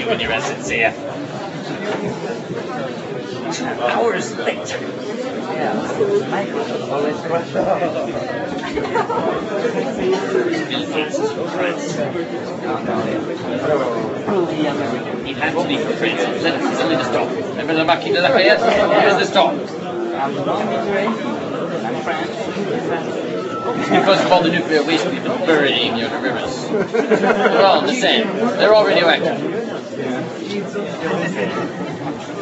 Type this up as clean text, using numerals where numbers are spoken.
you when you residence here. 2 hours later. Yeah, Michael always rush off. Still Francis from France. He had to be from France. It's only the stop. Remember the Marquis de Lafayette? Here's the stop. I'm French. Because of all the nuclear waste we've been burying near the rivers. They're all in the same. They're all radioactive.